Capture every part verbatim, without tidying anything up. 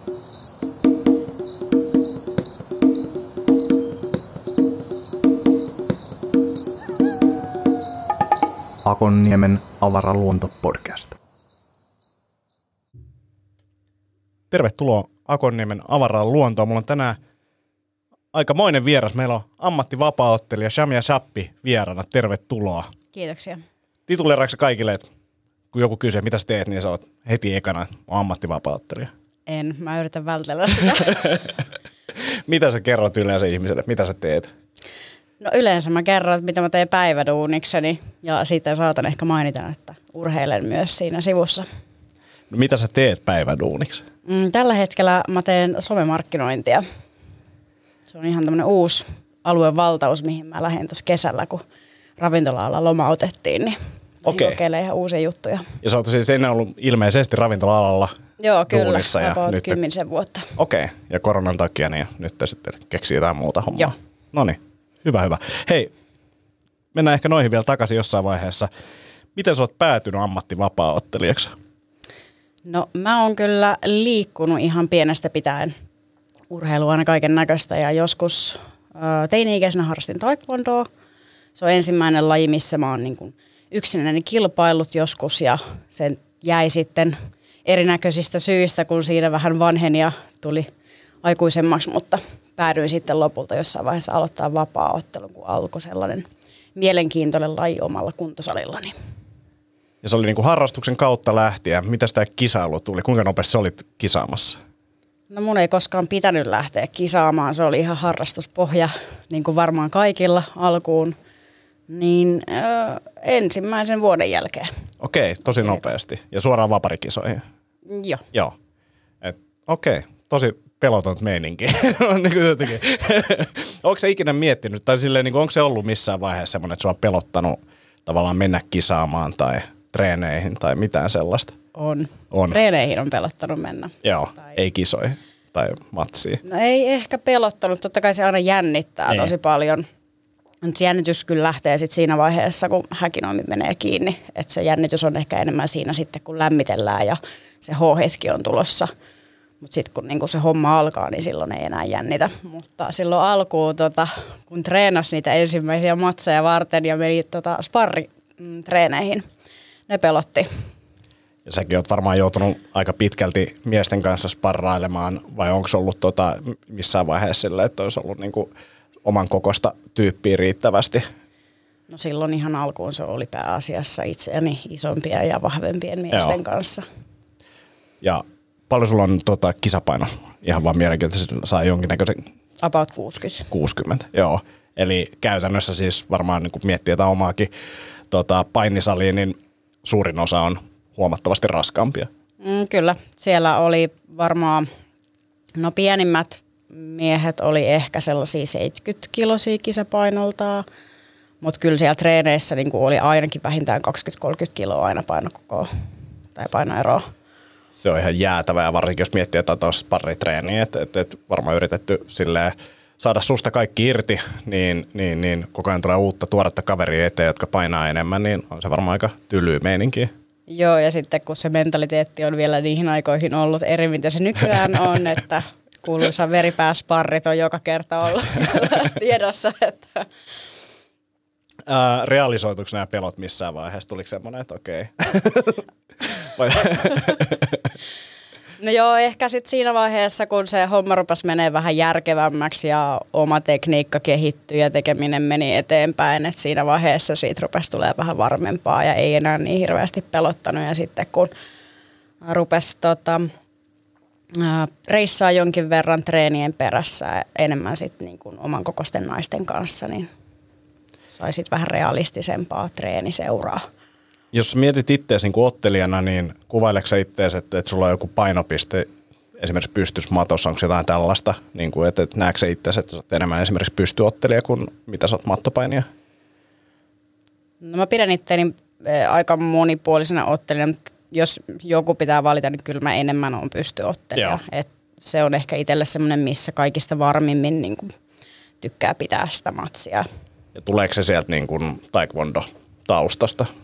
Akonniemen avaraluonto-podcast. Tervetuloa Akonniemen avaraan luontoon. Mulla on tänään aikamoinen vieras. Meillä on ammattivapaaottelija Shamia Shappi vieraana. Tervetuloa. Kiitoksia. Tituleeraatko kaikille, että kun joku kysyy, mitä sä teet, niin sä oot heti ekana ammattivapaaottelija? En, mä yritän vältellä sitä. Mitä sä kerrot yleensä ihmiselle, mitä sä teet? No yleensä mä kerron, että mitä mä teen päiväduunikseni ja sitten saatan ehkä mainita, että urheilen myös siinä sivussa. No, mitä sä teet päiväduuniksi? Mm, tällä hetkellä mä teen somemarkkinointia. Se on ihan tämmönen uusi aluevaltaus, mihin mä lähdin tuossa kesällä, kun ravintola-ala lomautettiin, niin Okei. kokeilemaan ihan uusia juttuja. Ja sä oot siis ennen ollut ilmeisesti ravintola-alalla Joo, kyllä. duunissa. Ja about nyt kymmenisen vuotta. Okei, okay. Ja koronan takia niin nyt te sitten keksii jotain muuta hommaa. Joo. Noniin, hyvä, hyvä. Hei, mennään ehkä noihin vielä takaisin jossain vaiheessa. Miten sä oot päätynyt ammattivapaaottelijaksi? No mä oon kyllä liikkunut ihan pienestä pitäen urheilua aina kaiken näköistä ja joskus äh, teini-ikäisenä harrastin taekwondoa. Se on ensimmäinen laji, missä mä oon niin kuin yksinäinen kilpailut joskus ja sen jäi sitten erinäköisistä syistä, kun siinä vähän vanheni ja tuli aikuisemmaksi, mutta päädyin sitten lopulta jossain vaiheessa aloittaa vapaa-ottelun, kun alkoi sellainen mielenkiintoinen laji omalla kuntosalillani. Ja se oli niinku harrastuksen kautta lähtien. Mitä sitä kisailu tuli? Kuinka nopeasti sä olit kisaamassa? No mun ei koskaan pitänyt lähteä kisaamaan. Se oli ihan harrastuspohja, niin kuin varmaan kaikilla alkuun. Niin äh, ensimmäisen vuoden jälkeen. Okei, tosi nopeasti. Ja suoraan vaparikisoihin? Joo. Joo. Et, okei, tosi pelotonta meininki. niin onko se ikinä miettinyt, tai silleen, niin onko se ollut missään vaiheessa semmoinen, että sua on pelottanut tavallaan mennä kisaamaan tai treeneihin tai mitään sellaista? On. On. Treeneihin on pelottanut mennä. Joo, tai... ei kisoihin tai matsiin. No ei ehkä pelottanut, totta kai se aina jännittää niin. tosi paljon. Mutta se jännitys kyllä lähtee sitten siinä vaiheessa, kun häkinoimi menee kiinni. Että se jännitys on ehkä enemmän siinä sitten, kun lämmitellään ja se H-hetki on tulossa. Mutta sitten kun niinku se homma alkaa, niin silloin ei enää jännitä. Mutta silloin alkuun, tota, kun treenasi niitä ensimmäisiä matseja varten ja meni tota, sparritreeneihin, ne pelotti. Ja säkin oot varmaan joutunut aika pitkälti miesten kanssa sparrailemaan, vai onko ollut tota missään vaiheessa sillä, että olisi ollut niinku oman kokoista tyyppiä riittävästi? No silloin ihan alkuun se oli pääasiassa itseäni isompia ja vahvempien miesten Joo. kanssa. Ja paljon sulla on tota, kisapaino? Ihan vaan mielenkiintoisesti saa jonkinnäköisen... About kuusikymmentä. kuusikymmentä, joo. Eli käytännössä siis varmaan niin kun miettii jotain omaakin tota, painisaliin, niin suurin osa on huomattavasti raskaampia. Mm, kyllä. Siellä oli varmaan, no pienimmät miehet oli ehkä sellaisia seitsemänkymmentä kilosia kisapainoltaan, mutta kyllä siellä treeneissä niin oli ainakin vähintään kaksikymmentä kolmekymmentä kiloa aina painokoko tai painoeroa. Se on ihan jäätävää, varsinkin jos miettii jotain tuossa sparritreeniä, että et, et varmaan yritetty silleen saada susta kaikki irti, niin, niin, niin koko ajan tulee uutta tuoretta kaveria eteen, jotka painaa enemmän, niin on se varmaan aika tylyä meininkiä. Joo, ja sitten kun se mentaliteetti on vielä niihin aikoihin ollut eri, mitä se nykyään on, että kuuluisa veripääsparrit on joka kerta ollut tiedossa. Että. Ää, realisoituiko nämä pelot missään vaiheessa? Tuliko semmoinen, että okei? No joo, ehkä sitten siinä vaiheessa, kun se homma rupesi menee vähän järkevämmäksi ja oma tekniikka kehittyi ja tekeminen meni eteenpäin, että siinä vaiheessa siitä rupesi tulee vähän varmempaa ja ei enää niin hirveästi pelottanut. Ja sitten kun rupesi tota, reissaa jonkin verran treenien perässä enemmän sitten niin kuin oman kokoisten naisten kanssa, niin sai sitten vähän realistisempaa treeniseuraa. Jos mietit itseäsi niin kuin ottelijana, niin kuvaileeko sä itseäsi, että, että sulla on joku painopiste esimerkiksi pystysmatossa, onko jotain tällaista, niin kuin, että, että näetkö sä itseäsi, että sä oot enemmän esimerkiksi pystyottelija kuin mitä sä oot mattopainija? No mä pidän itseäni aika monipuolisena ottelijana. Jos joku pitää valita, niin kyllä mä enemmän oon pystyottelija. Et se on ehkä itselle semmoinen, missä kaikista varmimmin niin kuin tykkää pitää sitä matsia. Ja tuleeko se sieltä niin kuin taekwondo-taustasta?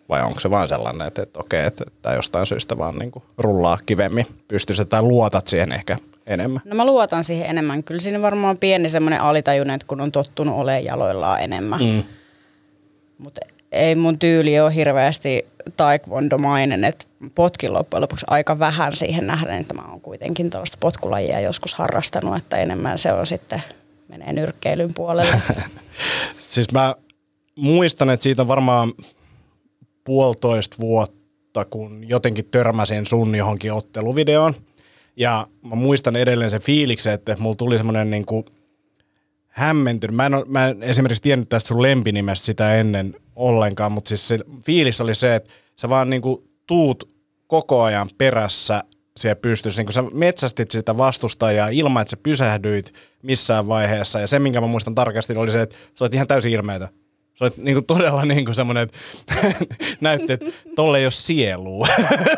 vai onko se vaan sellainen, että, että okei, että tämä jostain syystä vaan niin kuin rullaa kivemmin pystyssä tai luotat siihen ehkä enemmän? No mä luotan siihen enemmän. Kyllä siinä varmaan pieni semmoinen alitajunne, että kun on tottunut olemaan jaloillaan enemmän. Mm. Mutta ei mun tyyli ole hirveästi taekwondomainen, että potkin loppujen lopuksi aika vähän siihen nähden, että mä oon kuitenkin tällaista potkulajia joskus harrastanut, että enemmän se on sitten, menee nyrkkeilyn puolelle. Siis mä muistan, että siitä on varmaan puolitoista vuotta, kun jotenkin törmäsin sun johonkin otteluvideoon. Ja mä muistan edelleen sen fiiliksen, että mulla tuli semmoinen niinku hämmentynyt. Mä en, ole, mä en esimerkiksi tiennyt tästä sun lempinimestä sitä ennen ollenkaan, mutta siis se fiilis oli se, että sä vaan niinku tuut koko ajan perässä siellä pystyssä. Niin sä metsästit sitä vastustajaa ilman, että sä pysähdyit missään vaiheessa. Ja se, minkä mä muistan tarkasti, oli se, että sä olet ihan täysin ilmeitä. Sä olet niinku todella niinku semmoinen, että näytti, että tolle ei ole sielua.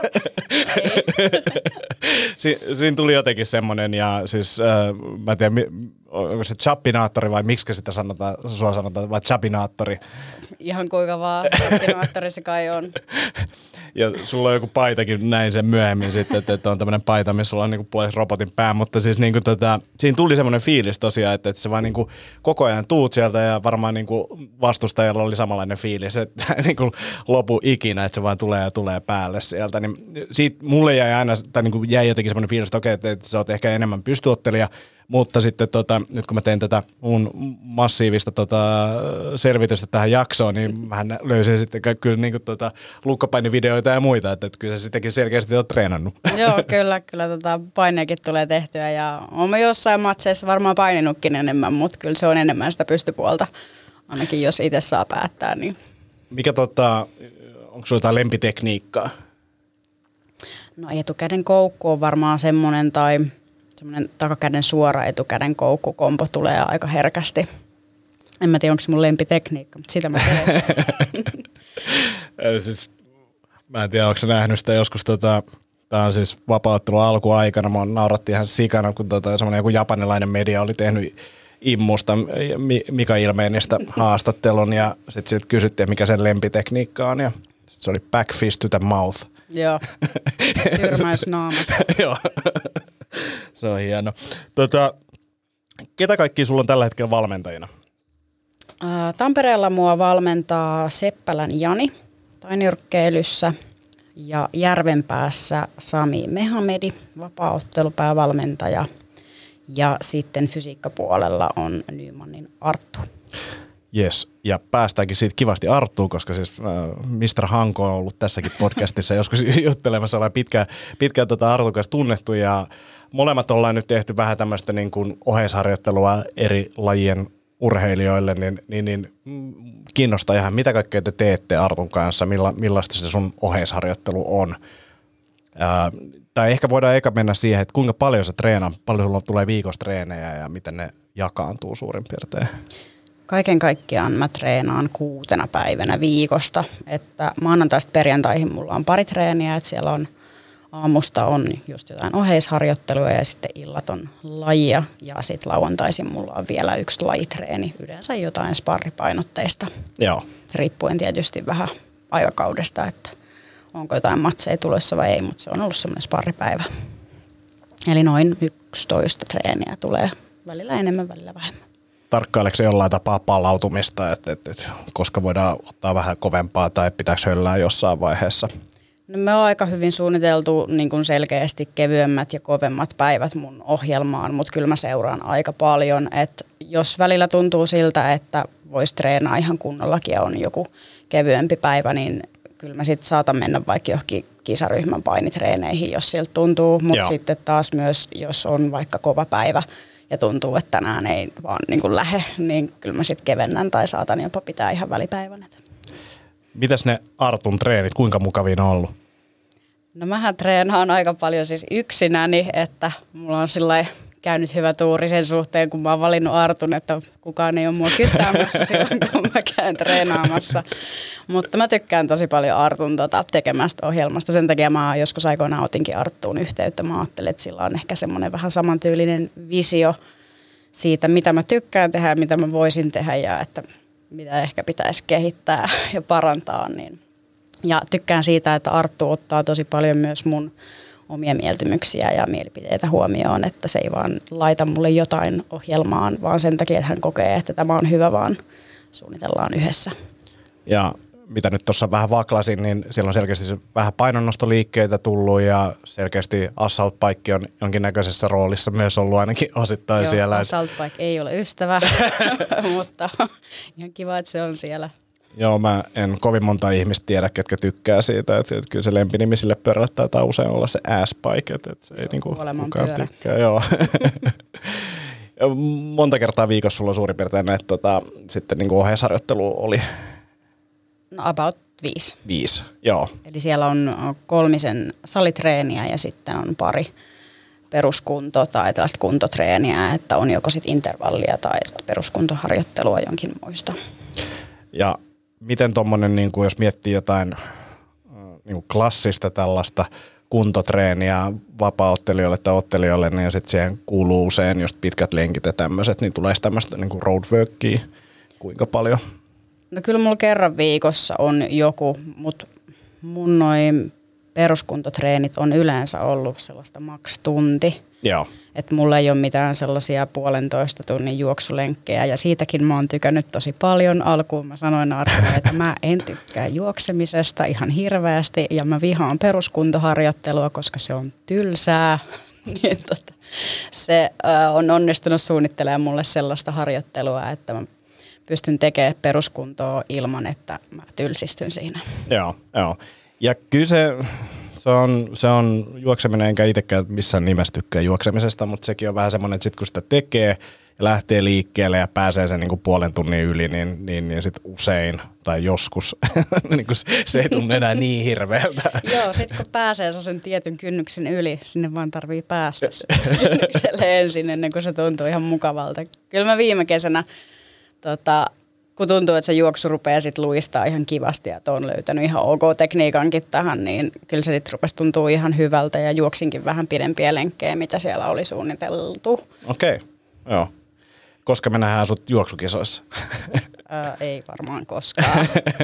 si- siinä tuli jotenkin semmoinen, ja siis äh, mä en tiedä, onko se chapinaattori vai miksi sitä sanotaan, sua sanotaan, vai chapinaattori. Ihan kuinka vaan chapinaattori se kai on. Ja sulla on joku paitakin, näin sen myöhemmin sitten, että, että on tämmöinen paita, missä sulla on niinku puolesta robotin pää, mutta siis niinku tota, siinä tuli semmoinen fiilis tosiaan, että, että sä vaan niinku koko ajan tuut sieltä ja varmaan niinku vastustajalla oli samanlainen fiilis, että niinku lopu ikinä, että se vaan tulee ja tulee päälle sieltä. Niin siitä mulle jäi aina, tai niinku jäi jotenkin semmoinen fiilis, että okei, että, että sä oot ehkä enemmän pystyottelija, mutta sitten tota, nyt kun mä tein tätä mun massiivista tota, selvitystä tähän jaksoon, niin mähän löysin sitten kyllä niin tota, lukkopainivideoita ja muita, että, että kyllä sä sittenkin selkeästi oot treenannut. Joo, kyllä, kyllä tota, paineakin tulee tehtyä ja olen jossain matseissa varmaan paininutkin enemmän, mutta kyllä se on enemmän sitä pystypuolta, ainakin jos itse saa päättää. Niin. Mikä tota, onko sulla jotain lempitekniikkaa? No etukäden koukku on varmaan semmoinen tai semmoinen takakäden suora etukäden koukkukompo tulee aika herkästi. En mä tiedä, onko se mun lempitekniikka, mutta sitä mä teen. siis, mä en tiedä, onko sä nähnyt sitä joskus, tota, tää on siis vapauttelun alkuaikana, mä naurattiin ihan sikana, kun tota, semmoinen joku japanilainen media oli tehnyt Immusta, Mika Ilmeenistä haastattelun, ja sitten sit kysyttiin, mikä sen lempitekniikka on, ja sit se oli back fist to the mouth. Joo, tyrmäys naamasta. Joo. Se on hieno. Tota, ketä kaikki sulla on tällä hetkellä valmentajina? Ää, Tampereella mua valmentaa Seppälän Jani tainyrkkeilyssä ja Järvenpäässä Sami Mehamedi, vapaaottelupäävalmentaja, ja sitten fysiikkapuolella on Nymanin Arttu. Jes, ja päästäänkin siitä kivasti Arttuun, koska siis äh, mister Hanko on ollut tässäkin podcastissa joskus juttelemassa, ollaan pitkään, pitkään tota Artun kanssa tunnettu, ja molemmat ollaan nyt tehty vähän tämmöistä niin kuin oheisharjoittelua eri lajien urheilijoille, niin, niin, niin kiinnostaa ihan, mitä kaikkea te teette Artun kanssa, milla, millaista se sun oheisharjoittelu on. Ää, tai ehkä voidaan eka mennä siihen, että kuinka paljon sä treenaa, paljon sulla tulee viikossa treenejä ja miten ne jakaantuu suurin piirtein. Kaiken kaikkiaan mä treenaan kuutena päivänä viikosta, että maanantaista perjantaihin mulla on pari treeniä, että siellä on aamusta on just jotain oheisharjoittelua ja sitten illat on lajia ja sitten lauantaisin mulla on vielä yksi lajitreeni, yleensä jotain sparripainotteista. Joo. Riippuen tietysti vähän aikakaudesta, että onko jotain matseja tulossa vai ei, mutta se on ollut semmoinen sparripäivä. Eli noin yksitoista treeniä tulee, välillä enemmän, välillä vähemmän. Tarkkaileeko jollain tapaa palautumista, että, että, että koska voidaan ottaa vähän kovempaa tai pitääkö höllää jossain vaiheessa? No me on aika hyvin suunniteltu niin kuin selkeästi kevyemmät ja kovemmat päivät mun ohjelmaan, mutta kyllä mä seuraan aika paljon, että jos välillä tuntuu siltä, että voisi treenaa ihan kunnollakin ja on joku kevyempi päivä, niin kyllä mä sitten saatan mennä vaikka johonkin kisaryhmän painitreeneihin, jos siltä tuntuu, mutta sitten taas myös, jos on vaikka kova päivä ja tuntuu, että tänään ei vaan niin kuin lähe, niin kyllä mä sitten kevennän tai saatan jopa pitää ihan välipäivän. Mitäs ne Artun treenit, kuinka mukavia ne on ollut? No mähän treenaan aika paljon siis yksinäni, että mulla on sillai käynyt hyvä tuuri sen suhteen, kun mä oon valinnut Artun, että kukaan ei ole mua kyttäämässä silloin, kun mä käyn treenaamassa. Mutta mä tykkään tosi paljon Artun tota, tekemästä ohjelmasta. Sen takia mä joskus aikoinaan otinkin Arttuun yhteyttä. Mä ajattelin, että sillä on ehkä semmoinen vähän samantyylinen visio siitä, mitä mä tykkään tehdä ja mitä mä voisin tehdä ja että mitä ehkä pitäisi kehittää ja parantaa, niin Ja tykkään siitä, että Arttu ottaa tosi paljon myös mun omia mieltymyksiä ja mielipiteitä huomioon, että se ei vaan laita mulle jotain ohjelmaan, vaan sen takia, että hän kokee, että tämä on hyvä, vaan suunnitellaan yhdessä. Ja mitä nyt tuossa vähän vaklasin, niin siellä on selkeästi vähän painonnostoliikkeitä tullut ja selkeästi Assault Bike on jonkinnäköisessä roolissa myös ollut ainakin osittain Joo, siellä. Assault Bike ei ole ystävä, mutta ihan kiva, että se on siellä. Joo, mä en kovin monta ihmistä tiedä, ketkä tykkää siitä, että, että kyllä se lempinimi sille pyörällä taitaa usein olla se ass bike, että, että se ei niinku kukaan tykkää. Joo. Monta kertaa viikossa sulla suurin piirtein näitä tota, sitten niinku oheisharjoittelua oli? No about viisi. Viisi, joo. Eli siellä on kolmisen salitreeniä ja sitten on pari peruskunto- tai tällaista kuntotreeniä, että on joko sitten intervallia tai sitten peruskuntoharjoittelua jonkin muista. Ja miten tuommoinen, niin jos miettii jotain niin klassista tällaista kuntotreeniä vapaa-ottelijoille tai ottelijoille, niin sitten siihen kuuluu usein just pitkät lenkit ja tämmöiset, niin tulee tämmöistä niin roadworkia kuinka paljon? No kyllä mulla kerran viikossa on joku, mutta mun noin peruskuntotreenit on yleensä ollut sellaista maks tunti. Joo. Että mulla ei ole mitään sellaisia puolentoista tunnin juoksulenkkejä ja siitäkin mä oon tykännyt tosi paljon. Alkuun mä sanoin Artulle, että mä en tykkää juoksemisesta ihan hirveästi ja mä vihaan peruskuntoharjoittelua, koska se on tylsää. niin tota, se äh, on onnistunut suunnittelemaan mulle sellaista harjoittelua, että mä pystyn tekemään peruskuntoa ilman, että mä tylsistyn siinä. Joo, joo. Ja kyllä se, se, on, se on juokseminen, enkä itsekään missään nimessä tykkää juoksemisesta, mutta sekin on vähän semmoinen, että sit kun sitä tekee ja lähtee liikkeelle ja pääsee sen niin kuin puolen tunnin yli, niin, niin, niin sit usein tai joskus niin kuin se ei tunne enää niin hirveältä. Joo, sit kun pääsee sen tietyn kynnyksen yli, sinne vaan tarvii päästä kynnykselle ensin ennen kuin se tuntuu ihan mukavalta. Kyllä mä viime kesänä Tota, kun tuntuu, että se juoksu rupeaa sitten luistaa ihan kivasti ja että on löytänyt ihan ok tekniikankin tähän, niin kyllä se sitten rupesi tuntuu ihan hyvältä ja juoksinkin vähän pidempiä lenkkejä, mitä siellä oli suunniteltu. Okei, okay. Joo. Koska me nähdään sut juoksukisoissa? Ää, ei varmaan koskaan.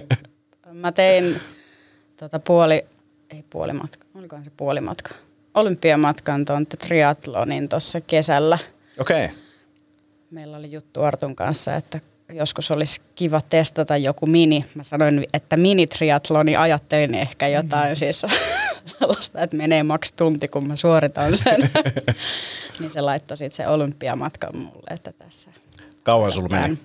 Mä tein tota puoli, ei puolimatka, olikohan se puolimatka, olympiamatkan tuon triathlonin tuossa kesällä. Okei. Okay. Meillä oli juttu Artun kanssa, että joskus olisi kiva testata joku mini. Mä sanoin, että mini-triathloni, ajattelin ehkä jotain siis sellaista, että menee maks tunti, kun mä suoritan sen. niin se laittoi sitten se olympiamatkan mulle, että tässä. Kauan sulla meni?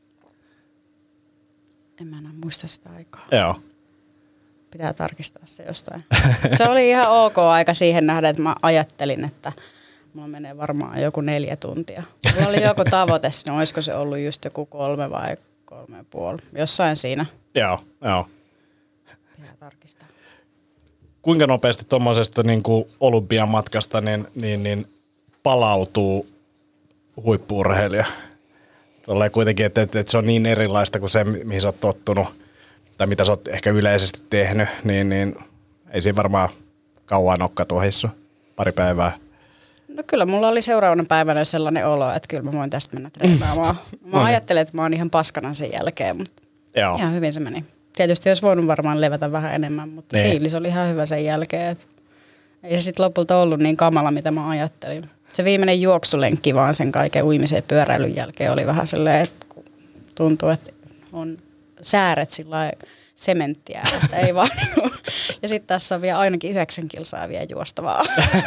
En mä enää muista sitä aikaa. Joo. Pitää tarkistaa se jostain. Se oli ihan ok aika siihen nähdä, että mä ajattelin, että mulla menee varmaan joku neljä tuntia. Mulla oli joku tavoite, niin olisiko se ollut just joku kolme vai kolme ja puoli. Jossain siinä. Joo, joo. Pitää tarkistaa. Kuinka nopeasti tuommoisesta niin kuin olympiamatkasta niin, niin, niin palautuu huippu-urheilija? Tolleen kuitenkin, että, että, että se on niin erilaista kuin se, mihin sä oot tottunut, tai mitä sä oot ehkä yleisesti tehnyt, niin, niin ei siinä varmaan kauan ole katuhissu. Pari päivää. No kyllä mulla oli seuraavana päivänä sellainen olo, että kyllä mä voin tästä mennä treenaamaan. Mä no ajattelin, että mä oon ihan paskana sen jälkeen, mutta Joo. ihan hyvin se meni. Tietysti olisi voinut varmaan levätä vähän enemmän, mutta niin. Fiilis oli ihan hyvä sen jälkeen. Että ei se sitten lopulta ollut niin kamala, mitä mä ajattelin. Se viimeinen juoksulenkki vaan sen kaiken uimisen ja pyöräilyn jälkeen oli vähän silleen, että tuntuu, että on sääret sillä sementtiä, että ei vaan. Ja sitten tässä on vielä ainakin yhdeksän kilsaa vielä juostavaa.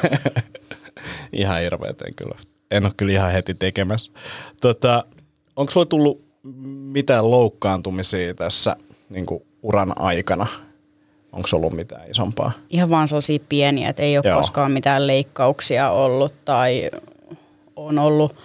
Ihan hirveetä kyllä. En ole kyllä ihan heti tekemässä. Tota, onko sulla tullut mitään loukkaantumisia tässä niin kuin uran aikana? Onko ollut mitään isompaa? Ihan vaan sellaisia pieniä, että ei ole Joo. koskaan mitään leikkauksia ollut tai on ollut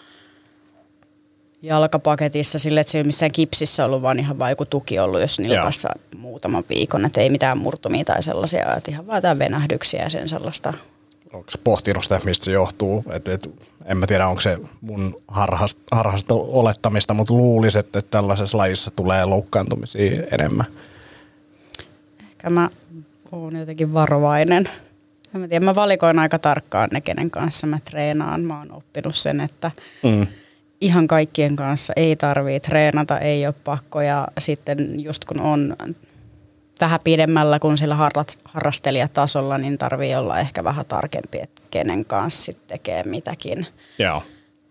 jalkapaketissa sille, että se ei ole missään kipsissä ollut, vaan ihan vaan joku tuki ollut, jos nilkassa muutaman viikon, että ei mitään murtumia tai sellaisia, että ihan vaan jotain venähdyksiä ja sen sellaista. Onko pohtinut sitä, mistä se johtuu? Et, et, en mä tiedä, onko se mun harhasta, harhasta olettamista, mutta luulisin, että tällaisessa lajissa tulee loukkaantumisia enemmän. Ehkä mä oon jotenkin varovainen. En mä tiedä, mä valikoin aika tarkkaan ne, kenen kanssa mä treenaan. Mä oon oppinut sen, että mm. ihan kaikkien kanssa ei tarvitse treenata, ei ole pakko. Ja sitten just kun on vähän pidemmällä kuin sillä harrastelijatasolla, niin tarvii olla ehkä vähän tarkempi, että kenen kanssa sit tekee mitäkin. Joo.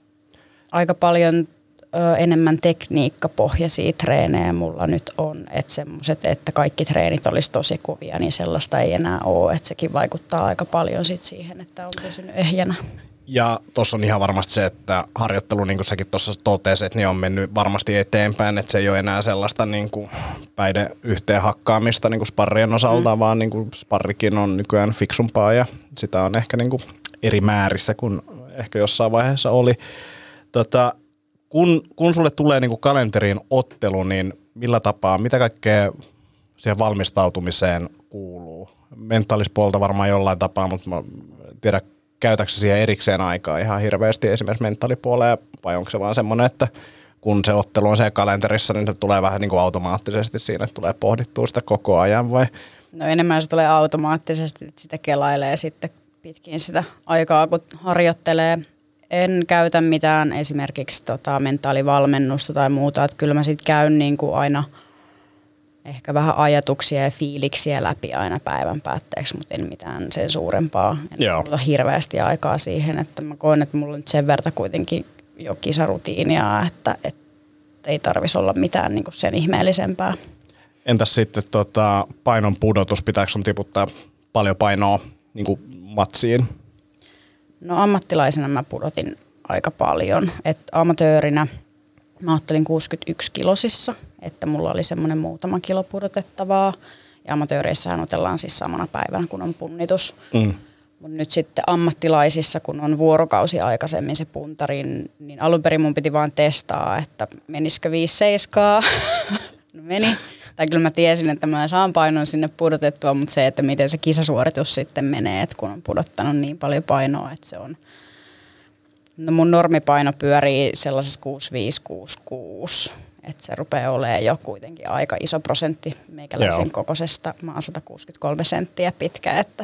Aika paljon ö, enemmän tekniikkapohjaisia treenejä mulla nyt on, että semmoiset, että kaikki treenit olisi tosi kovia, niin sellaista ei enää ole, että sekin vaikuttaa aika paljon sit siihen, että on pysynyt ehjänä. Ja tuossa on ihan varmasti se, että harjoittelu, niin kuin säkin tuossa totesit, niin on mennyt varmasti eteenpäin, että se ei ole enää sellaista niin kuin päiden yhteen hakkaamista niin kuin sparrien osalta, mm. vaan niin kuin sparrikin on nykyään fiksumpaa ja sitä on ehkä niin kuin eri määrissä kuin ehkä jossain vaiheessa oli. Tota, kun, kun sulle tulee niin kuin kalenteriin ottelu, niin millä tapaa, mitä kaikkea siihen valmistautumiseen kuuluu? Mentaalispuolta varmaan jollain tapaa, mutta mä tiedän, käytätkö siihen erikseen aikaa ihan hirveästi esimerkiksi mentaalipuoleen, vai onko se vaan semmoinen, että kun se ottelu on siellä kalenterissa, niin se tulee vähän niin kuin automaattisesti siinä, että tulee pohdittua sitä koko ajan vai? No enemmän se tulee automaattisesti, että sitä kelailee sitten pitkin sitä aikaa, kun harjoittelee. En käytä mitään esimerkiksi tota mentaalivalmennusta tai muuta, että kyllä mä sitten käyn niin kuin aina ehkä vähän ajatuksia ja fiiliksiä läpi aina päivän päätteeksi, mutta en mitään sen suurempaa. En ota hirveästi aikaa siihen, että mä koen, että mulla on nyt sen verran kuitenkin jo kisarutiinia, että, että ei tarvitsisi olla mitään niin kuin sen ihmeellisempää. Entäs sitten tota, painon pudotus, pitääkö sun tiputtaa paljon painoa niin kuin matsiin? No ammattilaisena mä pudotin aika paljon, että amatöörinä mä ottelin kuusikymmentäyksi kilosissa, että mulla oli semmoinen muutama kilo pudotettavaa. Ja amatööreissähän otellaan siis samana päivänä, kun on punnitus. Mm. Mutta nyt sitten ammattilaisissa, kun on vuorokausi aikaisemmin se puntarin, niin alun perin mun piti vaan testaa, että menisikö viisi seiskaa. No meni. Tai kyllä mä tiesin, että mä saan painon sinne pudotettua, mutta se, että miten se kisasuoritus sitten menee, että kun on pudottanut niin paljon painoa, että se on... No mun normipaino pyörii sellaisessa kuusikymmentäviisi kuusikymmentäkuusi, että se rupeaa olemaan jo kuitenkin aika iso prosentti meikäläisen Joo. kokoisesta. Mä oon sata kuusikymmentäkolme senttiä pitkä, että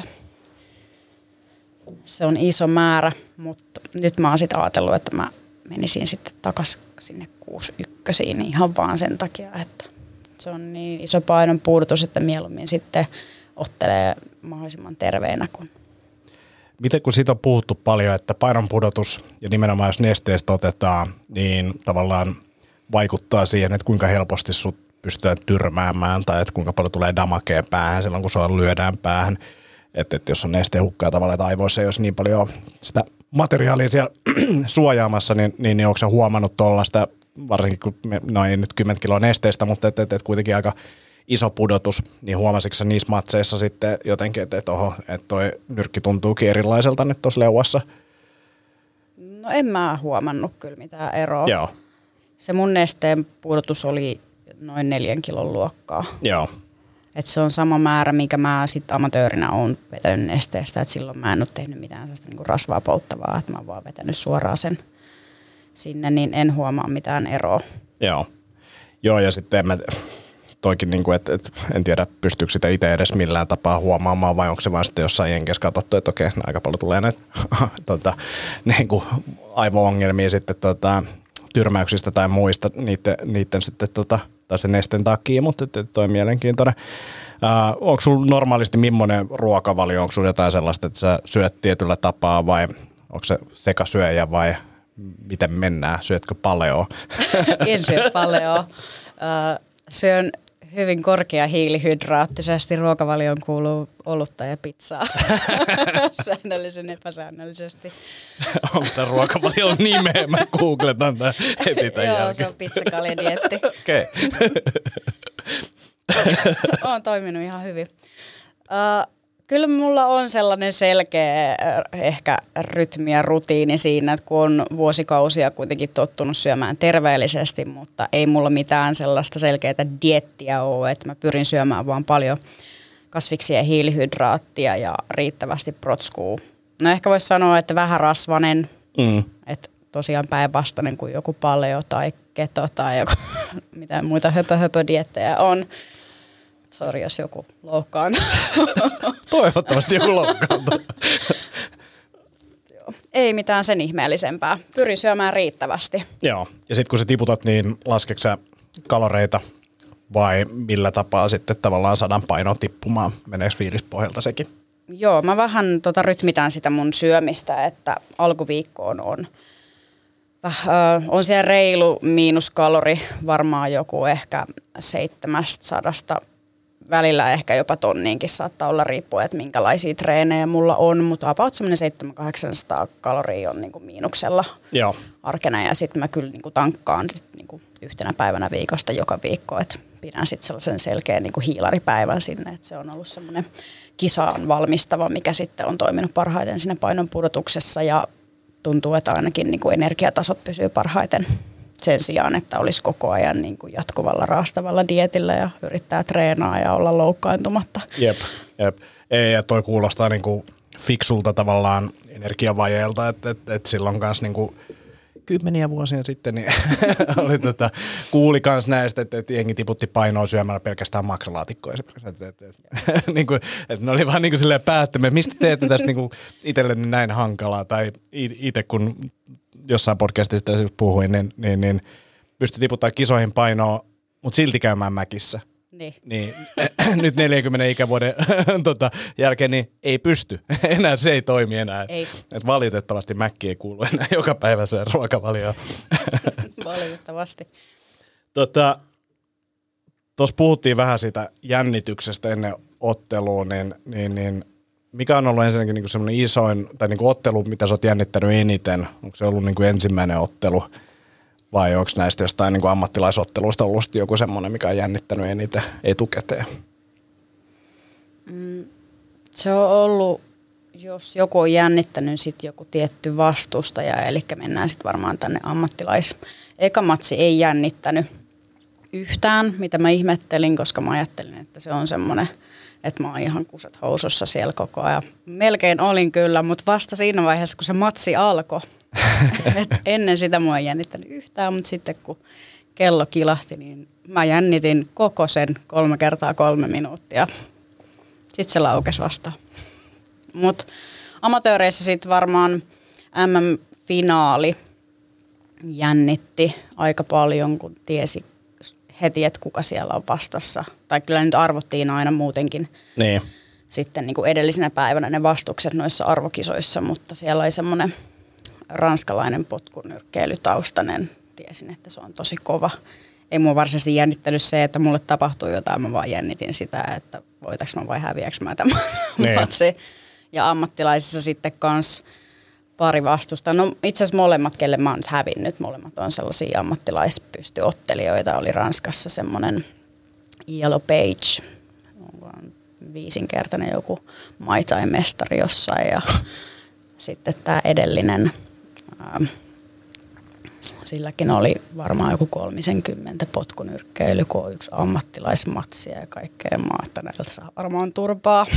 se on iso määrä, mutta nyt mä oon sitten ajatellut, että mä menisin sitten takaisin sinne kuusikymmentäyksi ihan vaan sen takia, että se on niin iso painon pudotus, että mieluummin sitten ottelee mahdollisimman terveenä kuin. Miten kun siitä on puhuttu paljon, että painon pudotus ja nimenomaan jos nesteestä otetaan, niin tavallaan vaikuttaa siihen, että kuinka helposti sut pystytään tyrmäämään tai että kuinka paljon tulee damakea päähän silloin, kun sua lyödään päähän. Että, että jos on nestehukkaa tavallaan, että aivoissa ei olisi niin paljon sitä materiaalia siellä suojaamassa, niin, niin, niin onko sä huomannut tuollaista, varsinkin kun me, no ei nyt kymmenen kiloa nesteestä, mutta että, että, että kuitenkin aika iso pudotus, niin huomasitko sä niissä matseissa sitten jotenkin, että, että, oho, että toi nyrkki tuntuukin erilaiselta nyt tuossa leuassa? No en mä huomannut kyllä mitään eroa. Joo. Se mun nesteen pudotus oli noin neljän kilon luokkaa. Joo. Et se on sama määrä, minkä mä sitten amatöörinä oon vetänyt nesteestä, että silloin mä en ole tehnyt mitään sellaista niinku rasvaa polttavaa, että mä oon vaan vetänyt suoraan sen sinne, niin en huomaa mitään eroa. Joo. Joo, ja sitten en mä, toikin, niinku, että et, en tiedä pystyykö sitä itse edes millään tapaa huomaamaan, vai onko se vaan sitten jossain jenkessä katsottu, että okei, aika paljon tulee näitä tota, niinku, aivo-ongelmia sitten tota, tyrmäyksistä tai muista niiden, niiden sitten tota, tai sen nesten takia, mutta toi on mielenkiintoinen. Äh, onko sulla normaalisti millainen ruokavalio? Onko sulla jotain sellaista, että sä syöt tietyllä tapaa vai onko se sekasyöjä vai miten mennään? Syötkö paleoa? En syö paleoa. Äh, syön hyvin korkea hiilihydraattisesti. Ruokavalioon kuuluu olutta ja pizzaa. Säännöllisen epäsäännöllisesti. Onko tämä ruokavalion nimeä? Mä googletan tämän heti tämän Joo, jälkeen. se on pizzakalidietti. Okei. Olen toiminut ihan hyvin. Uh, kyllä mulla on sellainen selkeä ehkä rytmi ja rutiini siinä, että kun on vuosikausia kuitenkin tottunut syömään terveellisesti, mutta ei mulla mitään sellaista selkeää dieettiä ole, että mä pyrin syömään vaan paljon kasviksia ja hiilihydraattia ja riittävästi protskuu. No ehkä voisi sanoa, että vähän rasvanen, mm. että tosiaan päinvastainen kuin joku paleo tai keto tai joku, mitä muita höpö-höpö-diettejä on. Sori, jos joku loukkaan. Toivottavasti joku loukkaantuu. Ei mitään sen ihmeellisempää. Pyrin syömään riittävästi. Joo, ja sitten kun sä tiputat, niin laskeeko sä kaloreita vai millä tapaa sitten tavallaan saadaan painoa tippumaan? Meneekö fiilispohjalta sekin? Joo, mä vähän tota, rytmitän sitä mun syömistä, että alkuviikkoon on, äh, on siellä reilu miinuskalori, varmaan joku ehkä seitsemänsataa, välillä ehkä jopa tonniinkin saattaa olla riippuen, että minkälaisia treenejä mulla on, mutta about semmoinen seitsemänsataa kahdeksansataa kaloria on niinku miinuksella Joo. arkena ja sitten mä kyllä niinku tankkaan sit niinku yhtenä päivänä viikosta joka viikko, että pidän sitten sellaisen selkeän niinku hiilaripäivän sinne, että se on ollut semmoinen kisaan valmistava, mikä sitten on toiminut parhaiten siinä painon pudotuksessa ja tuntuu, että ainakin niinku energiatasot pysyy parhaiten sen sijaan, että olisi koko ajan niinku jatkuvalla raastavalla dietillä ja yrittää treenaa ja olla loukkaantumatta. Jep, jep. Ei, ja toi kuulostaa niinku fiksulta tavallaan energiavajeelta, että et, et silloin kanssa niinku kymmeniä vuosia sitten niin oli tota, kuuli kans näistä, että et jengi tiputti painoa syömällä pelkästään maksalaatikkoja. Et, et, et, niinku, et ne oli vaan niinku silleen päättämme, mistä teette tästä niinku itselleni näin hankalaa, tai itse kun jossain podcastista puhuin, niin, niin, niin pystyi tiputtaa kisoihin painoa, mutta silti käymään mäkissä. Niin. Niin, nyt neljänkymmenen ikävuoden tota, jälkeen niin ei pysty. Enää se ei toimi enää. Ei. Et valitettavasti mäkki ei kuulu enää joka päiväiseen ruokavalioon. Valitettavasti. Tuossa tota, puhuttiin vähän siitä jännityksestä ennen ottelua, niin, niin, niin mikä on ollut ensinnäkin niinku semmoinen isoin, tai niinku ottelu, mitä sä oot jännittänyt eniten? Onko se ollut niinku ensimmäinen ottelu? Vai onko näistä jostain niin kuin ammattilaisotteluista ollut joku semmoinen, mikä on jännittänyt eniten etukäteen? Mm, se on ollut, jos joku on jännittänyt, sitten joku tietty vastustaja, eli mennään sitten varmaan tänne ammattilais. Eka matsi ei jännittänyt yhtään, mitä mä ihmettelin, koska mä ajattelin, että se on semmoinen, että mä oon ihan kuset housussa siellä koko ajan. Melkein olin kyllä, mutta vasta siinä vaiheessa, kun se matsi alkoi. Et ennen sitä mua ei jännittänyt yhtään, mutta sitten kun kello kilahti, niin mä jännitin koko sen kolme kertaa kolme minuuttia. Sitten se laukesi vasta. Mutta amatööreissä sitten varmaan M M-finaali jännitti aika paljon, kun tiesi heti, että kuka siellä on vastassa. Tai kyllä nyt arvottiin aina muutenkin. Niin. Sitten niin kuin edellisenä päivänä ne vastukset noissa arvokisoissa, mutta siellä oli semmoinen ranskalainen potkunyrkkeilytaustainen. Tiesin, että se on tosi kova. Ei mua varsinaisesti jännittänyt se, että mulle tapahtui jotain. Mä vaan jännitin sitä, että voitaks mä vai häviäks mä tämän matsi. Ja ammattilaisissa sitten kans pari vastusta. No itse asiassa molemmat, kelle mä oon nyt hävinnyt. Molemmat on sellaisia ammattilaispystyottelijoita. Oli Ranskassa semmonen Yellow Page. Onko viisinkertainen joku Muay Thai-mestari jossain. Ja sitten tää edellinen, ää, silläkin oli varmaan joku kolmisenkymmentä potkunyrkkeily, kun on yksi ammattilaismatsia ja kaikkea maata. Näiltä saa varmaan turpaa.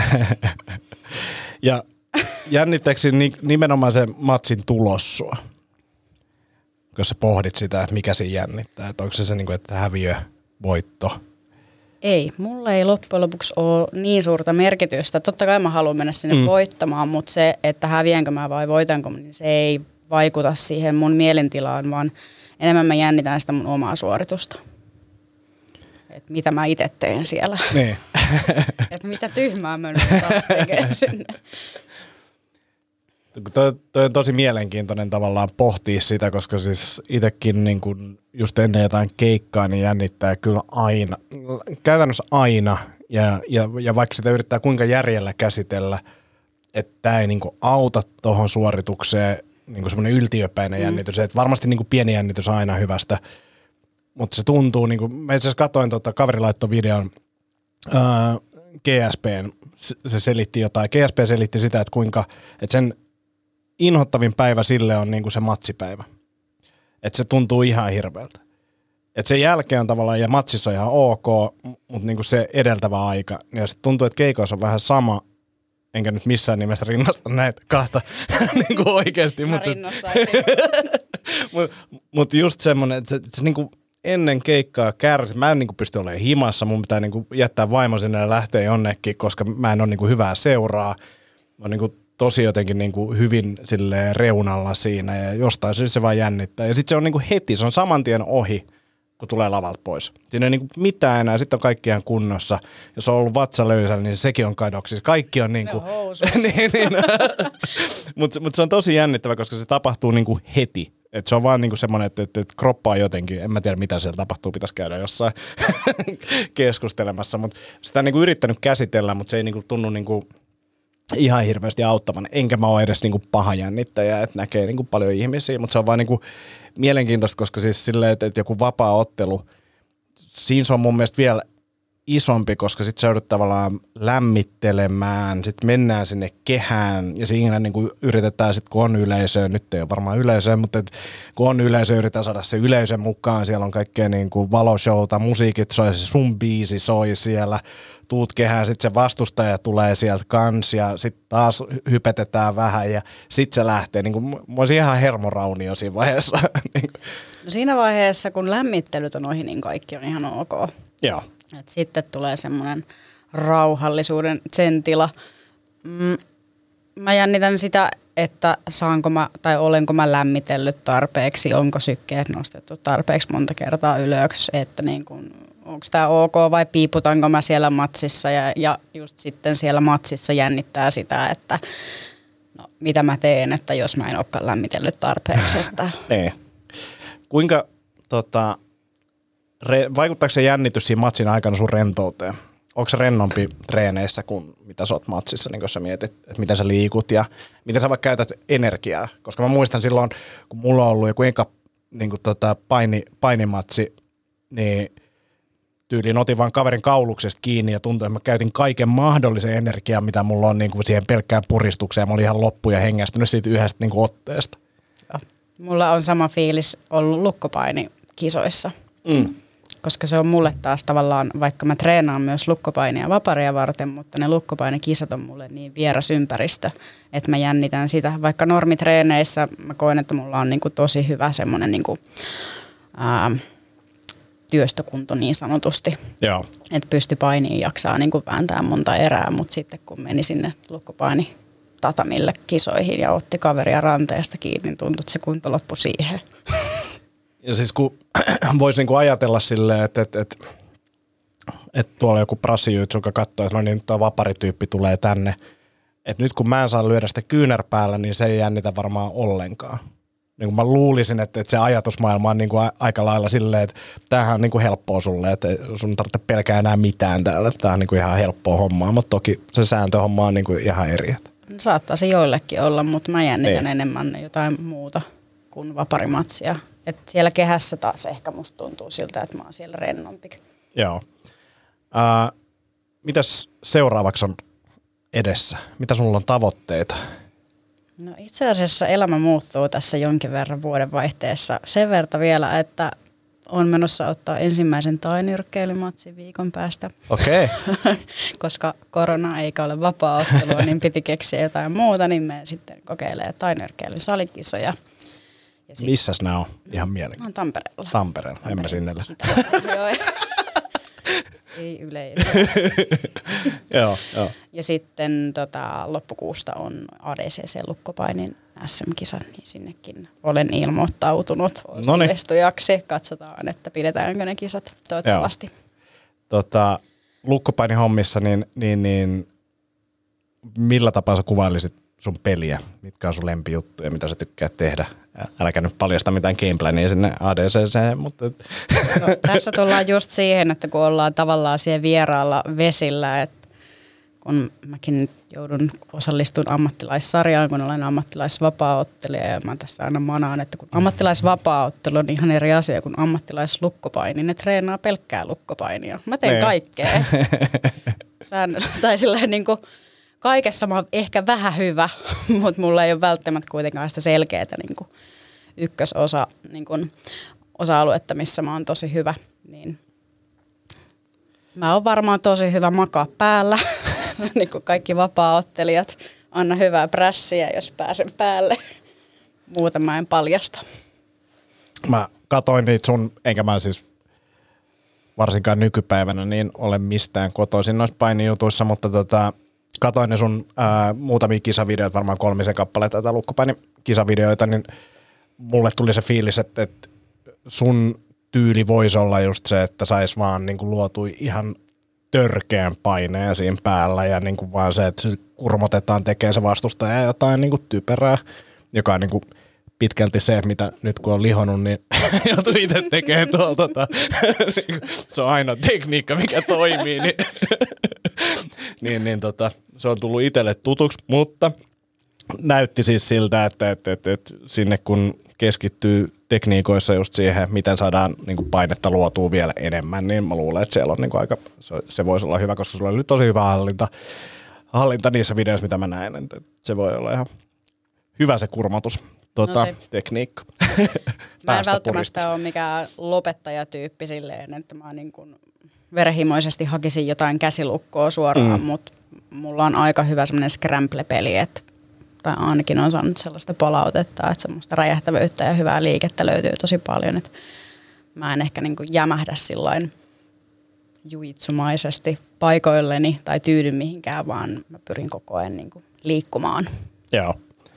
Ja jännittääkö nimenomaan se matsin tulos sua? Jos sä pohdit sitä, että mikä siinä jännittää, että onko se se, että häviö, voitto? Ei, mulla ei loppujen lopuksi ole niin suurta merkitystä. Totta kai mä haluan mennä sinne mm. voittamaan, mutta se, että häviänkö mä vai voitanko, niin se ei vaikuta siihen mun mielentilaan, vaan enemmän mä jännitän sitä mun omaa suoritusta. Että mitä mä itse teen siellä. Niin. Että mitä tyhmää mä nyt taas tekee sinne. Toi, toi on tosi mielenkiintoinen tavallaan pohtia sitä, koska siis itsekin niin kun just ennen jotain keikkaa niin jännittää kyllä aina, käytännössä aina, ja, ja, ja vaikka sitä yrittää kuinka järjellä käsitellä, että tämä ei niin kun auta tuohon suoritukseen niin semmoinen yltiöpäinen mm. jännitys, että varmasti niin kun pieni jännitys on aina hyvästä, mutta se tuntuu, niin kuin, mä itse asiassa katsoin, tota, kaveri laittoi videon ää, G S P:n, se selitti jotain, G S P selitti sitä, että kuinka, että sen inhottavin päivä sille on niinku se matsipäivä. Että se tuntuu ihan hirveältä. Että sen jälkeen on tavallaan, ja matsissa on ihan ok, mutta niinku se edeltävä aika. Ja sitten tuntuu, että keikoissa on vähän sama, enkä nyt missään nimessä rinnasta näitä kahta niinku oikeasti. Mä rinnostaisin. Mutta mut just semmoinen, että se, että se niinku ennen keikkaa kärsi. Mä en niinku pysty olemaan himassa, mun pitää niinku jättää vaimo sinne ja lähteä jonnekin, koska mä en ole niinku hyvää seuraa. Mä oon niinku tosi jotenkin niinku hyvin silleen reunalla siinä ja jostain syystä se vaan jännittää. Ja sitten se on niinku heti, se on saman tien ohi, kun tulee lavalta pois. Siinä ei niinku mitään enää, sitten on kaikki ihan kunnossa. Jos on ollut vatsa löysällä, niin sekin on kadoksissa. Kaikki on niinku... niin, niin. Mutta mut se on tosi jännittävä, koska se tapahtuu niinku heti. Et se on vaan niinku semmoinen, että et, et kroppa on jotenkin, en mä tiedä mitä siellä tapahtuu, pitäisi käydä jossain keskustelemassa. Mutta sitä on niinku yrittänyt käsitellä, mutta se ei niinku tunnu niinku ihan hirveästi auttavan. Enkä mä ole edes niinku paha jännittäjä, että näkee niinku paljon ihmisiä, mutta se on vaan niinku mielenkiintoista, koska siis silleen, että, että joku vapaa-ottelu, siinä se on mun mielestä vielä isompi, koska sit sä joudut tavallaan lämmittelemään, sit mennään sinne kehään ja siinä niinku yritetään sit, kun on yleisöä, nyt ei ole varmaan yleisöä, mutta et, kun on yleisöä, yritetään saada se yleisön mukaan, siellä on kaikkea niinku valoshowta, musiikit soi, se sun biisi soi siellä, tuut kehään, sit se vastustaja tulee sieltä kans ja sit taas hypetetään vähän ja sit se lähtee. Niin kuin, mä olisin ihan hermoraunio siinä vaiheessa. No siinä vaiheessa, kun lämmittelyt on ohi, niin kaikki on ihan ok. Joo. Et sitten tulee semmoinen rauhallisuuden sen-tila. Mm, mä jännitän sitä, että saanko mä, tai olenko mä lämmitellyt tarpeeksi, onko sykkeet nostettu tarpeeksi monta kertaa ylös, että niin kun, onko tämä ok vai piiputanko mä siellä matsissa ja, ja just sitten siellä matsissa jännittää sitä, että no, mitä mä teen, että jos mä en olekaan lämmitellyt tarpeeksi. Että... niin. Kuinka, tota, re, vaikuttaako se jännitys siinä matsin aikana sun rentouteen? Onko se rennompi treeneissä kuin mitä sä oot matsissa, niin kun sä mietit, että miten sä liikut ja miten sä vaikka käytät energiaa? Koska mä muistan silloin, kun mulla on ollut joku eka niin kuin tota, paini, painimatsi, niin tyyliin otin vaan kaverin kauluksesta kiinni ja tuntui, että mä käytin kaiken mahdollisen energiaa, mitä mulla on niin kuin siihen pelkkään puristukseen. Mä olin ihan loppu ja hengästynyt siitä yhdestä niin kuin otteesta. Ja. Mulla on sama fiilis ollut lukkopainikisoissa. Mm. Koska se on mulle taas tavallaan, vaikka mä treenaan myös lukkopainia vaparia varten, mutta ne lukkopainikisat on mulle niin vieras ympäristö, että mä jännitän sitä. Vaikka normitreeneissä mä koen, että mulla on niinku tosi hyvä semmoinen niinku, ää, työstökunto niin sanotusti. Joo. Että pysty painiin jaksaa niinku vääntää monta erää, mutta sitten kun meni sinne lukkopaini tatamille kisoihin ja otti kaveria ranteesta kiinni, niin tuntui, että se kunto loppui siihen. Ja siis kun voisi niinku ajatella silleen, että, että, että, että tuolla joku prassijyytsu, joka katsoo, että no niin, tuo vaparityyppi tulee tänne. Että nyt kun mä en saa lyödä sitä kyynärpäällä, niin se ei jännitä varmaan ollenkaan. Niin kuin mä luulisin, että, että se ajatusmaailma on niin kuin aika lailla silleen, että tämähän on niin kuin helppoa sulle, että sun ei tarvitse pelkää enää mitään täällä. Tämä on niin kuin ihan helppoa hommaa, mutta toki se sääntöhomma on niin kuin ihan eri. Saattaa se joillekin olla, mutta mä jännitän ei. enemmän jotain muuta kuin vaparimatsia. Että siellä kehässä taas ehkä musta tuntuu siltä, että mä oon siellä rennompi. Joo. Äh, mitäs seuraavaksi on edessä? Mitä sulla on tavoitteita? No itse asiassa elämä muuttuu tässä jonkin verran vuodenvaihteessa. Sen verran vielä, että on menossa ottaa ensimmäisen tainyrkkeilymatsin viikon päästä. Okei. Okay. Koska korona eikä ole vapaa-ottelua, niin piti keksiä jotain muuta, niin me sitten kokeilee tainyrkkeilyn salikisoja. Missäs nämä on? Ihan mielenkiintoista. On Tampereella. Tampereella, en mä sinne. Ei yleensä. Joo, joo. Ja sitten tota, loppukuusta on A D C C-lukkopainin S M-kisat, niin sinnekin olen ilmoittautunut osallistujaksi. Katsotaan, että pidetäänkö ne kisat toivottavasti. Tota, lukkopainin hommissa, niin, niin, niin millä tapaa sä kuvailisit sun peliä? Mitkä on sun lempijuttuja, mitä sä tykkäät tehdä? Äläkä nyt paljasta mitään gameplania sinne A D C C, mutta... No, tässä tullaan just siihen, että kun ollaan tavallaan siellä vieraalla vesillä, että kun mäkin joudun osallistumaan ammattilaissarjaan, kun olen ammattilaisvapaa-ottelija ja mä tässä aina manaan, että kun ammattilaisvapaa-ottelu on ihan eri asia kuin ammattilaislukkopaini, niin ne treenaa pelkkää lukkopainia. Mä teen kaikkea. Säännöllä, tai silleen niin kuin kaikessa mä oon ehkä vähän hyvä, mutta mulla ei ole välttämättä kuitenkaan sitä selkeää niin kuin ykkösosa niin kuin osa-aluetta, missä mä oon tosi hyvä. Niin mä oon varmaan tosi hyvä makaa päällä, niin kuin kaikki vapaa-ottelijat. Anna hyvää prässiä, jos pääsen päälle. Muuten mä en paljasta. Mä katoin niitä sun, enkä mä siis varsinkaan nykypäivänä niin ole mistään kotoisin noissa painijutuissa, mutta tota... Katoin ne sun ää, muutamia kisavideoita, varmaan kolmisen kappaleita tai lukkopainin kisavideoita, niin mulle tuli se fiilis, että, että sun tyyli voisi olla just se, että sais vaan niin kuin luotu ihan törkeän paineen siinä päällä ja niin kuin vaan se, että se kurmotetaan tekee se vastustaja jotain niin kuin typerää, joka on niin kuin pitkälti se, mitä nyt kun on lihonut, niin joutuu itse tekemään tuolla. Tota, se on ainoa tekniikka, mikä toimii. Niin, niin, niin tota, se on tullut itselle tutuksi, mutta näytti siis siltä, että, että, että, että sinne kun keskittyy tekniikoissa just siihen, miten saadaan niin kuin painetta luotua vielä enemmän, niin mä luulen, että siellä on niin kuin aika, se, se voisi olla hyvä, koska sulla oli tosi hyvä hallinta, hallinta niissä videoissa, mitä mä näin. Että se voi olla ihan hyvä se kurmotus. Tuota, no tekniikka. Mä en välttämättä ole mikään lopettajatyyppi silleen, että mä niin kuin verhimoisesti hakisin jotain käsilukkoa suoraan, mm. mutta mulla on aika hyvä semmoinen scramble-peli, että, tai ainakin on saanut sellaista palautetta, että semmoista räjähtävyyttä ja hyvää liikettä löytyy tosi paljon, että mä en ehkä niin kuin jämähdä sillain juitsumaisesti paikoilleni tai tyydy mihinkään, vaan mä pyrin koko ajan niin kuin liikkumaan. Joo.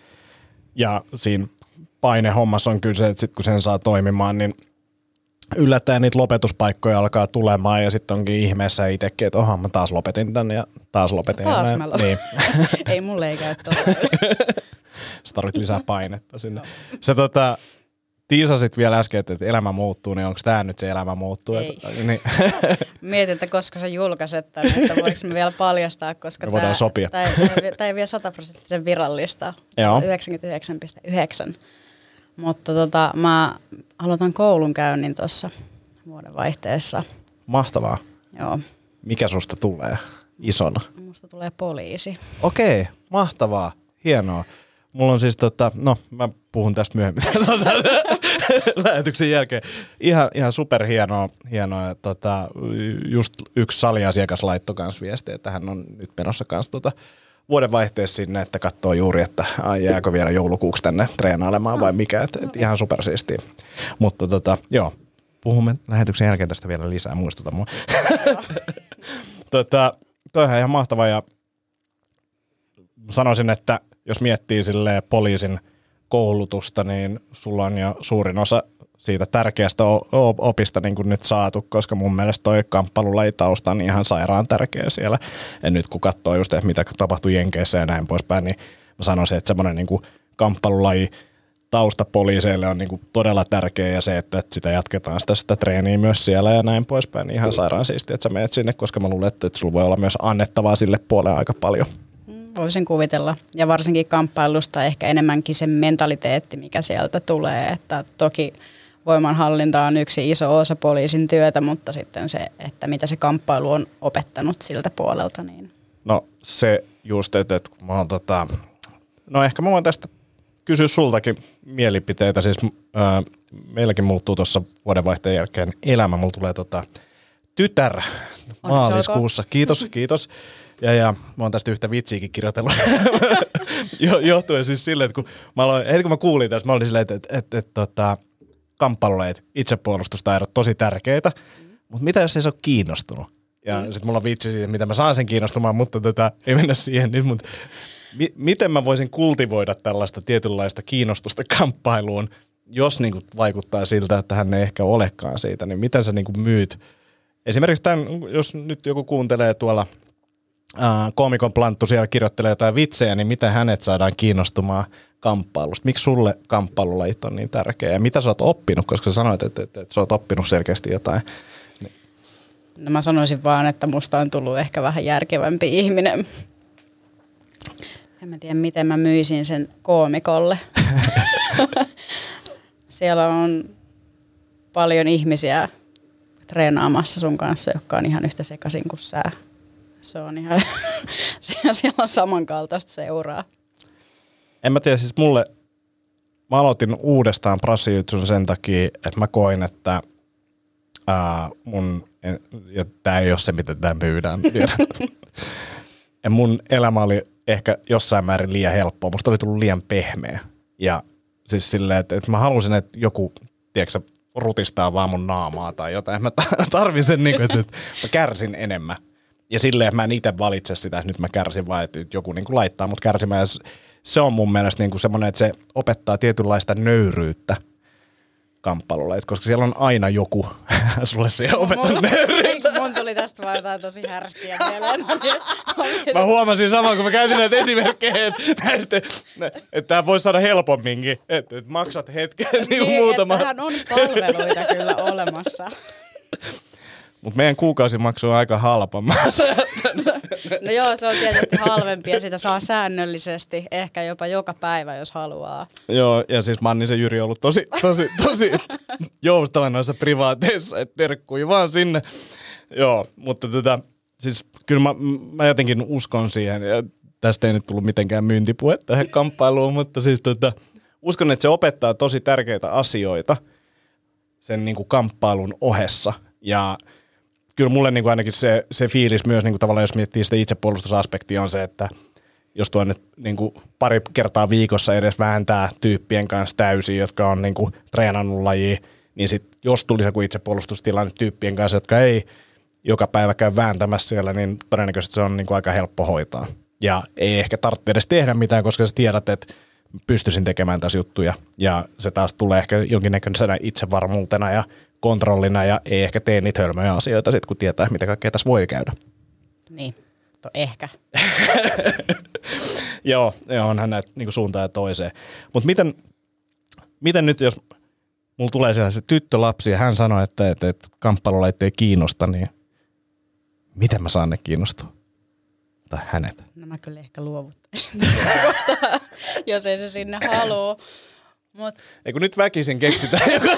Ja siinä painehommassa on kyllä se, että sit kun sen saa toimimaan, niin yllättäen niitä lopetuspaikkoja alkaa tulemaan ja sitten onkin ihmeessä itsekin, että oha, mä taas lopetin tän ja taas lopetin. No taas ja mä lopetin. Niin. Ei mulle ei käy tuolla. Sä tarvit lisää painetta sinne. Sä tota, tiisasit vielä äsken, että elämä muuttuu, niin onko tää nyt se elämä muuttuu? Ei. Että, niin. Mietin, että koska sä julkaiset tämän, että voiko me vielä paljastaa, koska me voidaan tää, sopia. Tää, tää, tää ei vielä sataprosenttisen virallista. Joo. yhdeksänkymmentäyhdeksän pilkku yhdeksän. Mutta tota, mä aloitan koulunkäynnin tuossa vuodenvaihteessa. Mahtavaa. Joo. Mikä susta tulee isona? Musta tulee poliisi. Okei, mahtavaa. Hienoa. Mulla on siis tota, no mä puhun tästä myöhemmin lähetyksen jälkeen. Ihan, ihan superhienoa, hienoa. Tota, just yksi saliasiakas laittoi kans viestiä, että hän on nyt menossa kans tota vuodenvaihteessa sinne, että katsoo juuri, että ai, jääkö vielä joulukuuksi tänne treenailemaan vai mikä. Et, et ihan supersiistiä. Mutta tota, joo, puhumme lähetyksen jälkeen tästä vielä lisää, muistuta mua. tota, toihan ihan mahtava ja sanoisin, että jos miettii silleen poliisin koulutusta, niin sulla on jo suurin osa siitä tärkeästä opista niin kuin nyt saatu, koska mun mielestä toi kamppailulajitausta on ihan sairaan tärkeä siellä. Ja nyt kun katsoo just, että mitä tapahtui Jenkeissä ja näin poispäin, niin mä sanoisin, että semmoinen niin kuin kamppailulaji tausta poliiseille on niin kuin todella tärkeä ja se, että sitä jatketaan sitä, sitä treeniä myös siellä ja näin poispäin, niin ihan sairaan siistiä, että sä menet sinne, koska mä luulen, että sulla voi olla myös annettavaa sille puolelle aika paljon. Voisin kuvitella. Ja varsinkin kamppailusta ehkä enemmänkin se mentaliteetti, mikä sieltä tulee. Että toki voimanhallinta on yksi iso osa poliisin työtä, mutta sitten se, että mitä se kamppailu on opettanut siltä puolelta. Niin. No se just, että, että kun mä oon tota, no ehkä mä voin tästä kysyä sultakin mielipiteitä. Siis ää, meilläkin muuttuu tuossa vuodenvaihteen jälkeen elämä. Mulla tulee tota, tytär maaliskuussa. Kiitos, kiitos. Ja, ja mä oon tästä yhtä vitsiäkin kirjoitellut. Johtuen siis silleen, että kun mä, aloin, heti kun mä kuulin tästä, mä olin silleen, että, että, että, että tota, kamppailulajit, itsepuolustustaidot tosi tärkeitä, mm. mutta mitä jos ei se ole kiinnostunut? Ja mm. sitten mulla on vitsi siitä, mitä mä saan sen kiinnostumaan, mutta tota, ei mennä siihen nyt. Mutta mi- miten mä voisin kultivoida tällaista tietynlaista kiinnostusta kamppailuun, jos niinku vaikuttaa siltä, että hän ei ehkä olekaan siitä, niin miten sä niinku myyt? Esimerkiksi tämän, jos nyt joku kuuntelee tuolla Uh, koomikon Planttu siellä kirjoittelee jotain vitsejä, niin miten hänet saadaan kiinnostumaan kamppailusta? Miksi sulle kamppailulajit on niin tärkeä? Ja mitä sä oot oppinut, koska sä sanoit, että, että, että sä oot oppinut selkeästi jotain? Niin. No mä sanoisin vaan, että musta on tullut ehkä vähän järkevämpi ihminen. En mä tiedä, miten mä myisin sen koomikolle. Siellä on paljon ihmisiä treenaamassa sun kanssa, jotka on ihan yhtä sekaisin kuin sä. Se on ihan, siellä on samankaltaista seuraa. En mä tiedä, siis mulle, mä aloitin uudestaan brassijutsun sen takia, että mä koin, että ää, mun, ja tää ei ole se, mitä tää myydään. Ja mun elämä oli ehkä jossain määrin liian helppoa, musta oli tullut liian pehmeä. Ja siis silleen, että, että mä halusin, että joku, tiedätkö, rutistaa vaan mun naamaa tai jotain. Mä tarvin sen, niin kuin, että, että mä kärsin enemmän. Ja silleen, että mä en itse valitse sitä, että nyt mä kärsin, vaan että joku niin kuin laittaa mut kärsimään. Ja se on mun mielestä niin kuin semmoinen, että se opettaa tietynlaista nöyryyttä. kamppailulla, koska siellä on aina joku sulle siihen opettanut nöyryyttä. Mun tuli tästä vaan jotain tosi härskiä mieleen. Mä huomasin saman, kun mä käytin näitä esimerkkejä, että, että tämä voisi saada helpomminkin, että, että maksat hetken niin, niin muutama. Tähän on palveluita kyllä olemassa. Mutta meidän kuukausimaksu on aika halpa. No joo, se on tietysti halvempi ja sitä saa säännöllisesti, ehkä jopa joka päivä, jos haluaa. Joo, ja siis Mannisen Jyri on ollut tosi, tosi, tosi joustava noissa privaateissa, että terkkui vaan sinne. Joo, mutta tota, siis kyllä mä, mä jotenkin uskon siihen, ja tästä ei nyt tullut mitenkään myyntipuhe tähän kamppailuun, mutta siis tota, uskon, että se opettaa tosi tärkeitä asioita sen niin kuin kamppailun ohessa, ja kyllä mulle niin kuin ainakin se, se fiilis myös niin kuin tavallaan, jos miettii sitä itsepuolustusaspektia, on se, että jos tuonne niin kuin pari kertaa viikossa edes vääntää tyyppien kanssa täysin, jotka on niin kuin treenannut lajia, niin sit jos tulisi joku itsepuolustustilanne tyyppien kanssa, jotka ei joka päivä käy vääntämässä siellä, niin todennäköisesti se on niin kuin aika helppo hoitaa. Ja ei ehkä tarvitse edes tehdä mitään, koska sä tiedät, että pystyisin tekemään tässä juttuja. Ja se taas tulee ehkä jonkinnäköisenä itsevarmuutena ja kontrollina ja ei ehkä tee niitä hölmöjä asioita sit, kun tietää, mitä kaikkea tässä voi käydä. Niin, to ehkä. Joo, onhan näitä niin suuntaan ja toiseen. Mutta miten, miten nyt, jos mulla tulee siellä se tyttölapsi ja hän sanoo, että, että, että kamppailulajit ei kiinnosta, niin miten mä saan ne kiinnostua? Tai hänet? No mä kyllä ehkä luovuttaisin, jos ei se sinne halua. Mut. Ei kun nyt väkisin keksitään joku.